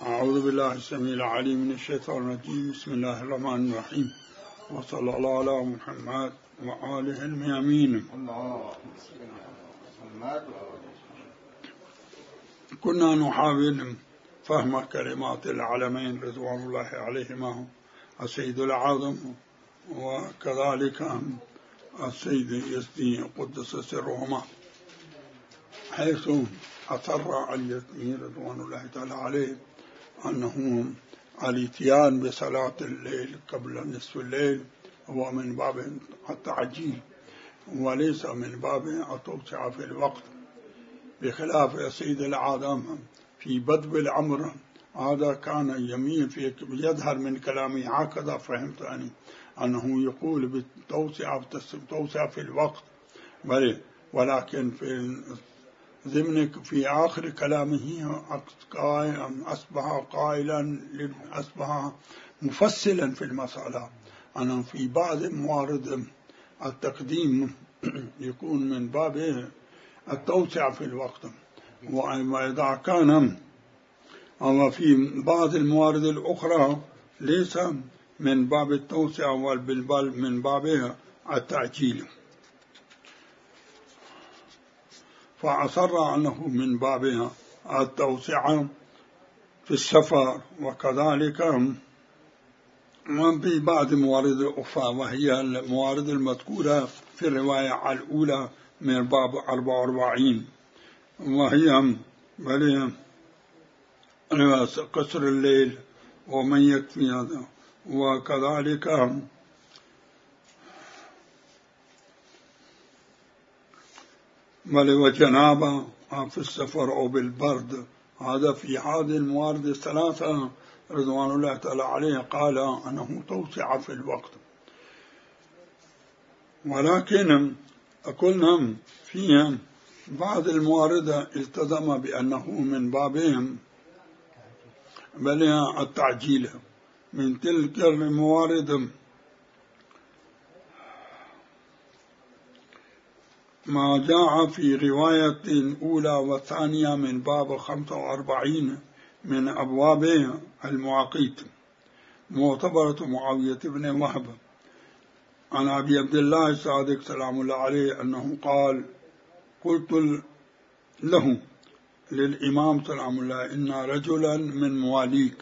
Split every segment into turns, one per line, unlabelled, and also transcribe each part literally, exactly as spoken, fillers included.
أعوذ بالله السميع العليم من الشيطان الرجيم. بسم الله الرحمن الرحيم، وصلى الله على محمد وآله الميامين. كنا نحاول فهم كلمات العلمين رضوان الله عليهما، السيد الأعظم وكذلك السيد يزدي قدس سرهما، حيث أصر اليزدي رضوان الله تعالى عليه أنه الاتيان بصلاة الليل قبل نصف الليل هو من باب التعجيل وليس من باب التوسعة في الوقت، بخلاف السيد الأعظم في بدء الأمر هذا كان يميل في يظهر من كلامي هكذا فهمت أنا أنه يقول بالتوسعة توسعة في الوقت، ولكن في ضمن في آخر كلامه أصبح قائلا أصبح مفصلا في المسألة أنه في بعض موارد التقديم يكون من باب التوسعة في الوقت، وإذا كان أما في بعض الموارد الأخرى ليس من باب التوسعة بل من باب التعجيل، فأصر أنه من باب التوسعة في السفر، وكذلك في بعض موارد أخرى وهي الموارد المذكورة في الرواية الأولى من باب أربعة وأربعين، وهي بل قصر الليل ومن يكفي هذا، وكذلك بل وجنابة في السفر أو بالبرد. هذا في هذه الموارد الثلاثة رضوان الله تعالى عليه قال أنه توسع في الوقت، ولكن قلنا فيها بعض الموارد التزم بأنه من بابهم بل التعجيل. من تلك الموارد ما جاء في رواية أولى وثانية من باب خمسة وأربعين من أبواب المواقيت، معتبرة معاوية بن وهب عن أبي عبد الله الصادق سلام الله عليه أنه قال: قلت له للإمام سلام الله إن رجلا من مواليك.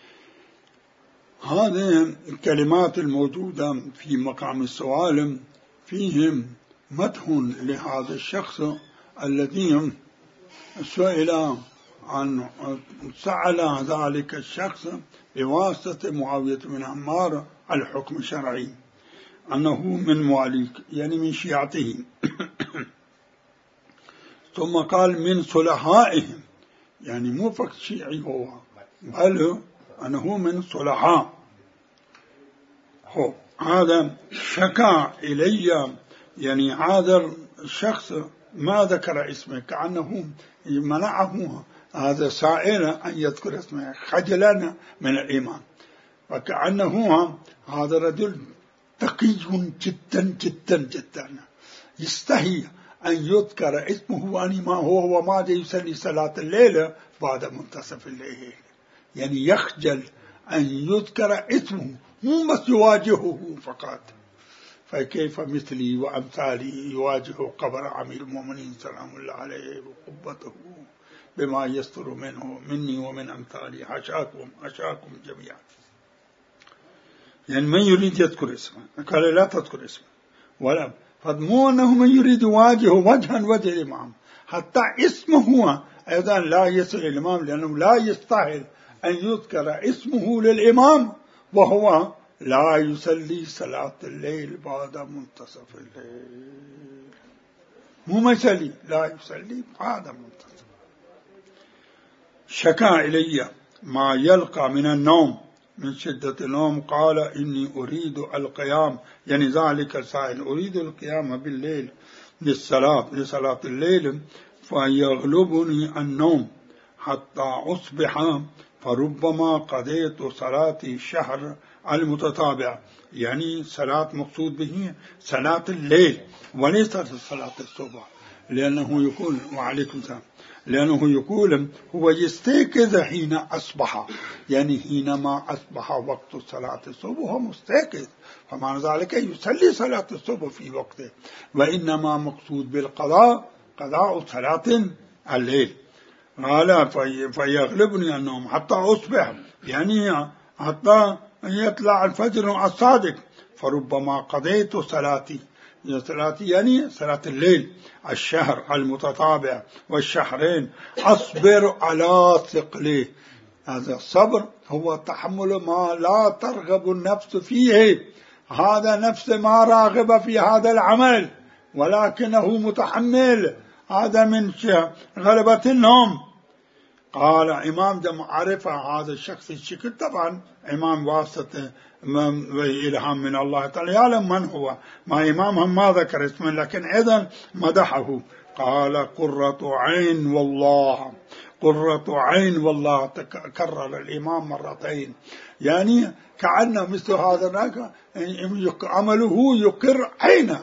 هذه الكلمات الموجودة في مقام السؤال فيهم مدح لهذا الشخص الذي سئل عن سأل ذلك الشخص بواسطة معاوية بن عمار الحكم الشرعي أنه من مواليك يعني من شيعته ثم قال من صلحائهم يعني مو فقط شيعي هو بل أنه من صلحاء. هذا شكا إلي يعني هذا الشخص ما ذكر اسمه كأنه منعه هذا سائل أن يذكر اسمه خجلا من الإيمان، وكأنه هذا رجل تقي جدا جدا جدا يستحي أن يذكر اسمه وأن ما هو وما يصلي صلاة الليل بعد منتصف الليل، يعني يخجل أن يذكر اسمه مو بس يواجهه فقط. فكيف مثلي وأمثالي يواجه قبر أمير المؤمنين سلام الله عليه وقبته بما يستر منه مني ومن أمثالي، حشاكم حشاكم جميعا. يعني من يريد يذكر اسمه قال لا تذكر اسمه، ولا فمو أنه من يريد يواجه وجها وجه الإمام حتى اسمه هو أيضا لا يصل الإمام، لأنه لا يستاهل أن يذكر اسمه للإمام وهو لا يصلي صلاة الليل بعد منتصف الليل، مو ما يصلي لا يصلي بعد منتصف. شكا إلي ما يلقى من النوم من شدة النوم قال إني أريد القيام، يعني ذلك السائل أريد القيام بالليل للصلاة لصلاة الليل فيغلبني النوم حتى أصبح فربما قضيت صلاتي شهر المتتابع، يعني صلاة مقصود به صلاة الليل وليس صلاة الصبح، لأنه يكون وعليكم السلام لأنه يقول هو يستيقظ حين أصبح، يعني حينما أصبح وقت صلاة الصبح هو مستيقظ، فمعنى ذلك يصلي صلاة الصبح في وقته. وإنما مقصود بالقضاء قضاء صلاة الليل. قال فيغلبني أنهم حتى أصبح، يعني حتى يطلع الفجر الصادق، فربما قضيت صلاتي، صلاتي يعني صلاة الليل الشهر المتتابع والشهرين، أصبر على ثقله. هذا الصبر هو تحمل ما لا ترغب النفس فيه، هذا نفس ما راغب في هذا العمل ولكنه متحمل، هذا من غلبة النوم. قال إمام ده عرف هذا الشخص الشكل، طبعا إمام واسطة إلهام من الله تعالى، يعلم من هو، ما إمامهم ما ذكر اسمه لكن أيضا مدحه. قال قرة عين والله، قرة عين والله، تكرر الإمام مرتين، يعني كأنه مثل هذا عمله يقر عينه،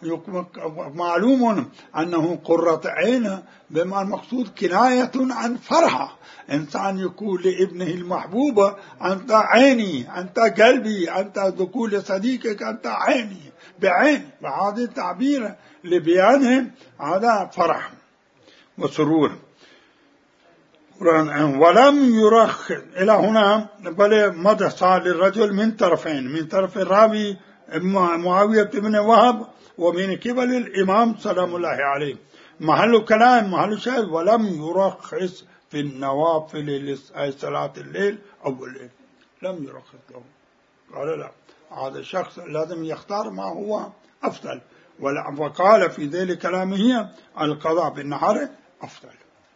معلوم أنه قرة عين بما المقصود كناية عن فرحة. إنسان يقول لابنه المحبوبة أنت عيني، أنت قلبي، أنت تقول لصديقك أنت عيني بعين، وهذا التعبير لبيانه هذا فرح وسرور. ولم يرخ إلى هنا، بل مدح صار للرجل من طرفين، من طرف الراوي معاوية بن وهب ومن قبل الإمام سلام الله عليه. محل كلام محل شاهد ولم يرخص في النوافل صلاة الليل أو الليل، لم يرخص له، قال لا، هذا الشخص لازم يختار ما هو أفضل، وقال في ذيل كلامه القضاء بالنهار أفضل.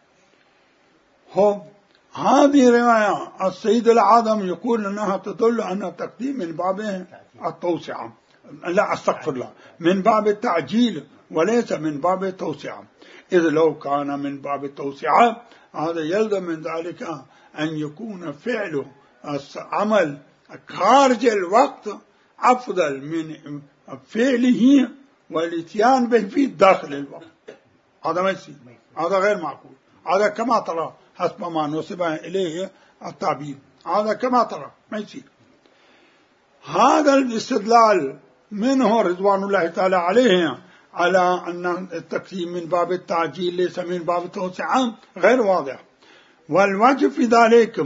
هو هذه رواية السيد العظم يقول أنها تدل أن التقديم من باب التوسعة، لا أستغفر الله، من باب التعجيل وليس من باب التوسعة، إذ لو كان من باب التوسعة هذا يلزم من ذلك أن يكون فعله عمل خارج الوقت أفضل من فعله والاتيان به في داخل الوقت. هذا ما يصير، هذا غير معقول، هذا كما ترى حسب ما نسب إليه التعبير، هذا كما ترى ما يصير. هذا الاستدلال منه رضوان الله تعالى عليه على أن التقسيم من باب التعجيل ليس من باب التوسعة غير واضح. والوجه في ذلك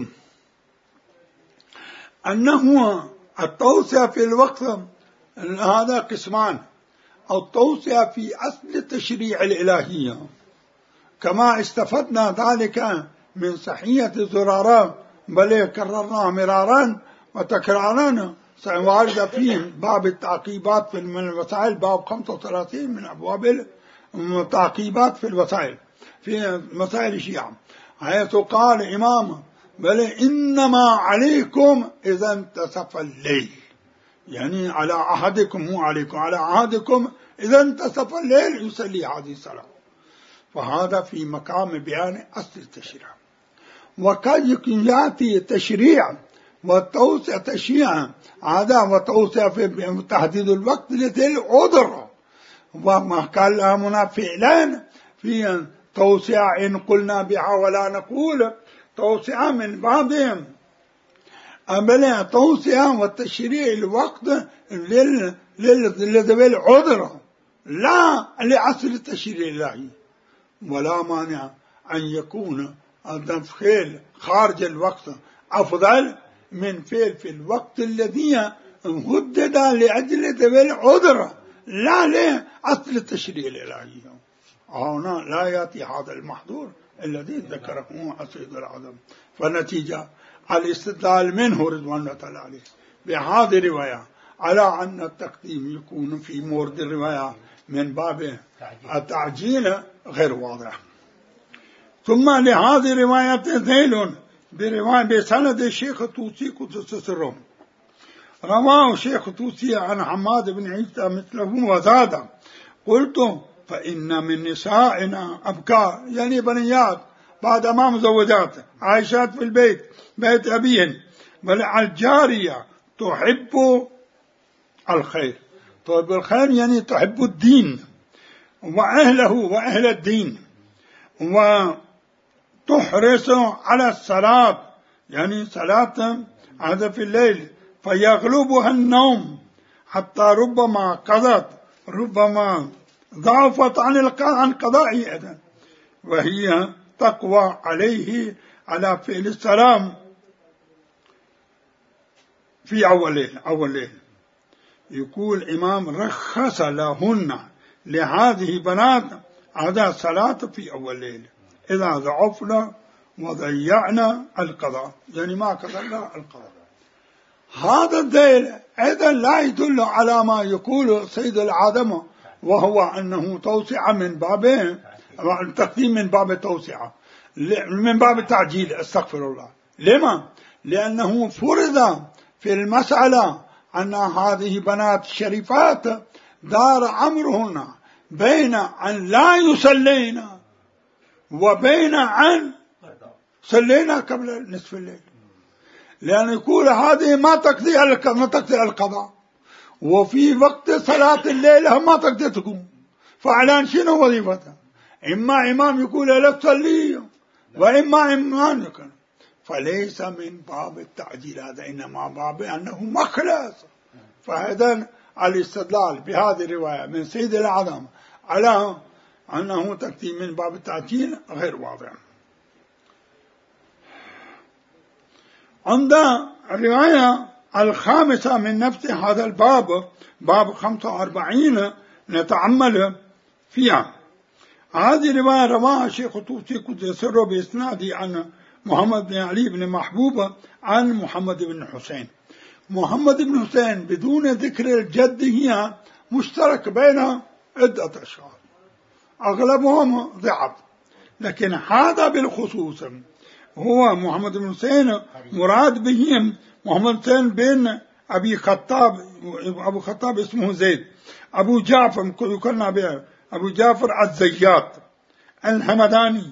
أنه التوسع في الوقت هذا قسمان، التوسع في أصل التشريع الإلهية كما استفدنا ذلك من صحية زرارة، بل كررناها مرارا وتكرارا، سيوارد فيه باب التعقيبات في الوسائل، باب خمسة وثلاثين من أبواب التعقيبات في الوسائل في مسائل الشيعة، حيث قال إمام بل إنما عليكم إذا انتصف الليل، يعني على عهدكم، مو عليكم، على عهدكم إذا انتصف الليل يصلي هذه الصلاة. فهذا في مقام بيان أصل التشريع. وقد يأتي التشريع والتوسع تشريعا هذا وتوسع في تحديد الوقت لذي عذر، وما قال هنا فعلان في توسع إن قلنا بها ولا نقول، توسع من بعضهم أبلا توسع والتشريع الوقت لذي العذر لا لأصل التشريع الإلهي. ولا مانع أن يكون الفعل خارج الوقت أفضل من فعل في الوقت الذي هدد لأجل ذوي العذر لا لأصل التشريع الإلهي. هنا لا يأتي هذا المحظور الذي ذكره السيد العظم. فنتيجة الاستدلال منه رضوان الله تعالى عليه بهذه الرواية على أن التقديم يكون في مورد الرواية من باب التعجيل غير واضح. ثم لهذه الرواية ذيل برواية بسند الشيخ الطوسي قدس سره، رواه الشيخ الطوسي عن حماد بن عيسى مثله وزاد قلت فإن من نسائنا أبكار، يعني بنيات بعد ما مزوجات عايشات في البيت بيت أبيهن، بل الجارية تحب الخير، تحب الخير يعني تحب الدين وأهله وأهل الدين، تحرص على الصلاة، يعني صلاة هذا في الليل، فيغلبها النوم حتى ربما قضت، ربما ضعفت عن عن قضائه أيضا، وهي تقوى عليه على فعل السلام في أول ليل. أول ليل يقول الإمام رخص لهن لهذه بنات هذا الصلاة في أول ليل إذا ضعفنا وضيعنا القضاء، يعني ما قدرنا القضاء. هذا الدليل أيضا لا يدل على ما يقول سيد العادمة، وهو أنه توسعة من باب التقديم، من باب التوسعة، من باب التعجيل، استغفر الله. لما؟ لأنه فرض في المسألة أن هذه بنات شريفات دار أمرهن بين أن لا يصلين وبين أن صلينا قبل نصف الليل، لأن يقول هذه ما تقضي ما تقضي القضاء، وفي وقت صلاة الليل هم ما تقدر تقوم، فعلان شنو وظيفتها؟ إما إمام يقول لا تصلي وإما إمام يكون، فليس من باب التعجيل هذا، إنما باب أنه مخلص. فهذا الاستدلال بهذه الرواية من سيد العظام على أنه تقديم من باب التعجيل غير واضح. عند الرواية الخامسة من نفس هذا الباب، باب خمسة وأربعين، نتعمل فيها. هذه الرواية رواها الشيخ الطوسي قدس سره بإسناده عن محمد بن علي بن محبوب عن محمد بن حسين. محمد بن حسين بدون ذكر الجد هي مشترك بين عدة أشخاص أغلبهم ضعف، لكن هذا بالخصوص هو محمد بن حسين مراد بهم محمد حسين بن أبي خطاب، أبو خطاب اسمه زيد، أبو جعفر يقولنا به أبو جعفر الزيات الحمداني،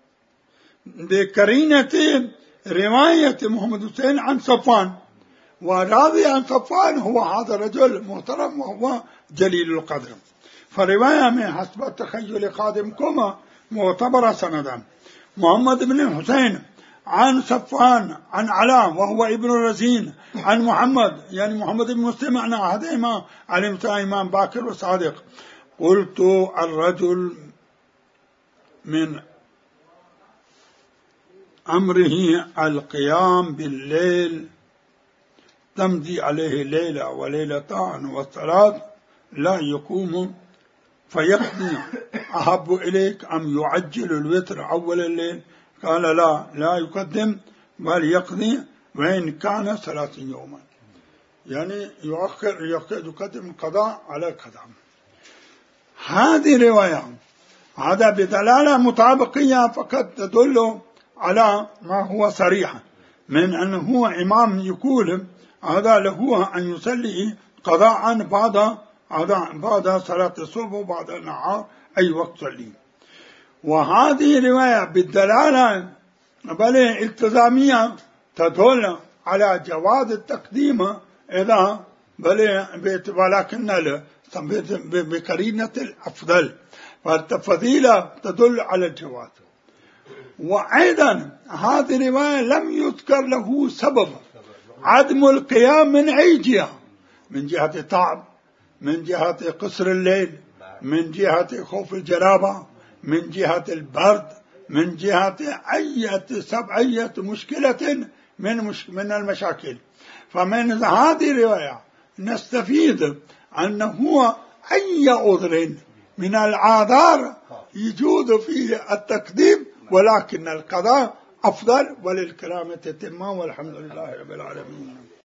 بقرينة رواية محمد حسين عن صفوان، وراضي عن صفوان هو هذا الرجل محترم وهو جليل القدر، فرواية من حسب تخيل خادمكم معتبرة سندا. محمد بن حسين عن صفوان عن علاء وهو ابن الرزين عن محمد، يعني محمد بن مسلم عن أحدهما عن إمام باكر وصادق. قلت الرجل من أمره القيام بالليل تمضي عليه ليلة وليلتان والصلاة لا يقوم فيقضي، أحب إليك أم يعجل الوتر أول الليل؟ قال لا لا يقدم بل يقضي وإن كان ثلاثين يوما، يعني يؤخر يقدم القضاء على القضاء. هذه رواية هذا بدلالة مطابقية فقط تدل على ما هو صريح من أنه هو إمام يقول هذا له أن يصلي قضاء بعد بعد صلاة الصبح وبعد النهار أي وقت صلي. وهذه رواية بالدلالة بل التزامية تدل على جواز التقديم إذا بل ولكن بقرينة الأفضل، فالفضيلة تدل على الجواز. وأيضا هذه الرواية لم يذكر له سبب عدم القيام من أي جهة، من جهة التعب، من جهة قصر الليل، من جهة خوف الجنابة، من جهة البرد، من جهة أي سبعية مشكلة من مش من المشاكل. فمن هذه الرواية نستفيد أنه أي عذر من الأعذار يجوز فيه التقديم، ولكن القضاء أفضل وللكرامة تتم، والحمد لله رب العالمين.